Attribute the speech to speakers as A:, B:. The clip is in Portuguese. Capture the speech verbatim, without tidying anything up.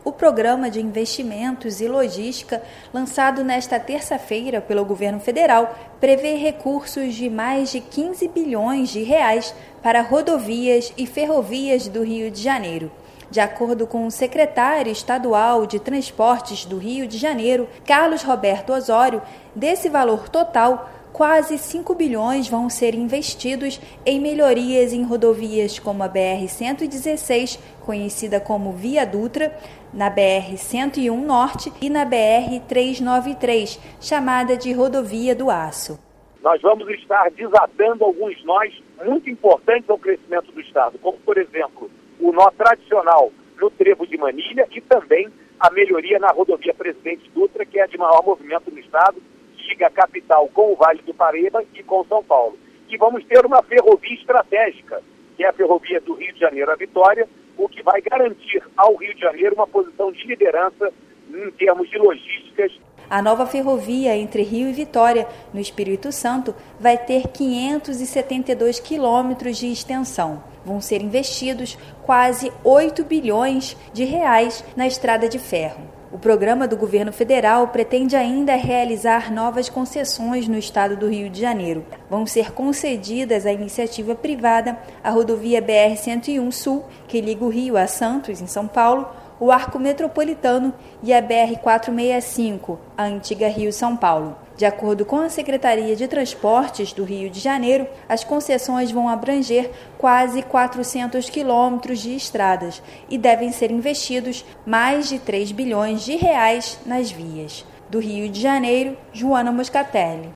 A: O Programa de Investimentos e Logística, lançado nesta terça-feira pelo governo federal, prevê recursos de mais de quinze bilhões de reais para rodovias e ferrovias do Rio de Janeiro. De acordo com o secretário estadual de Transportes do Rio de Janeiro, Carlos Roberto Osório, desse valor total, quase cinco bilhões vão ser investidos em melhorias em rodovias como a B R cento e dezesseis, conhecida como Via Dutra, na B R cento e um Norte e na B R trezentos e noventa e três, chamada de Rodovia do Aço.
B: Nós vamos estar desatando alguns nós muito importantes ao crescimento do Estado, como, por exemplo, o nó tradicional no Trevo de Manilha e também a melhoria na rodovia Presidente Dutra, que é a de maior movimento no Estado, liga a capital com o Vale do Paraíba e com São Paulo. E vamos ter uma ferrovia estratégica, que é a ferrovia do Rio de Janeiro à Vitória, o que vai garantir ao Rio de Janeiro uma posição de liderança em termos de logísticas.
A: A nova ferrovia entre Rio e Vitória, no Espírito Santo, vai ter quinhentos e setenta e dois quilômetros de extensão. Vão ser investidos quase oito bilhões de reais na estrada de ferro. O programa do governo federal pretende ainda realizar novas concessões no estado do Rio de Janeiro. Vão ser concedidas à iniciativa privada a rodovia B R cento e um Sul, que liga o Rio a Santos, em São Paulo, o Arco Metropolitano e a B R quatrocentos e sessenta e cinco, a antiga Rio-São Paulo. De acordo com a Secretaria de Transportes do Rio de Janeiro, as concessões vão abranger quase quatrocentos quilômetros de estradas e devem ser investidos mais de três bilhões de reais nas vias. Do Rio de Janeiro, Joana Moscatelli.